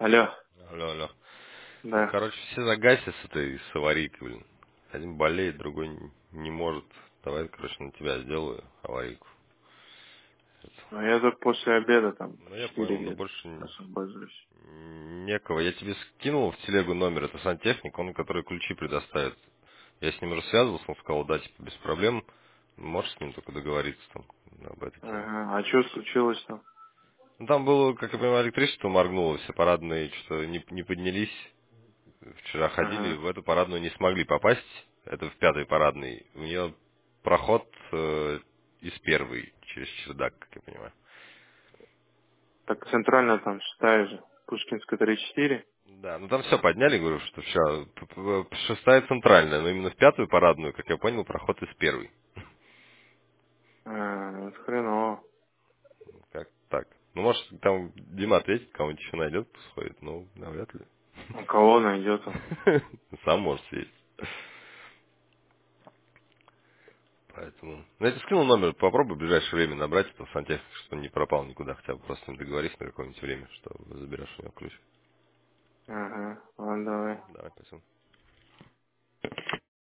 Алло, Алло, алло. Ну, да. короче, все загасят с аварийкой, блин. Один болеет, другой не может. Давай, короче, на тебя сделаю аварийку. Ну, я только после обеда там Ну, я 4 понял, но где-то больше освобожусь. некого. Я тебе скинул в телегу номер, это сантехник, он, который ключи предоставит. Я с ним уже связывался, он сказал, да, типа, без проблем. Можешь с ним только договориться там об этой теме. Ага. А что случилось там? Ну, там было, как я понимаю, электричество моргнуло, все парадные что-то не поднялись. Вчера ходили, Ага. в эту парадную не смогли попасть. Это в пятый парадный. У нее проход из первой, через чердак, как я понимаю. Так центрально там шестая же. Пушкинская 3-4. Да, ну там все подняли, говорю, что все. Шестая центральная, но именно в пятую парадную, как я понял, проход из первой. Это хреново. Как так? Ну, может, там Дима ответит, кого-нибудь еще найдет, сходит, но навряд ли. У кого найдет он? Сам может съесть. Поэтому... Ну, я тебе скинул номер, попробуй в ближайшее время набрать этого сантехника, чтобы он не пропал никуда, хотя бы просто с ним договорись на какое-нибудь время, что заберешь у него ключ. Ага. Ладно, давай. Давай, спасибо.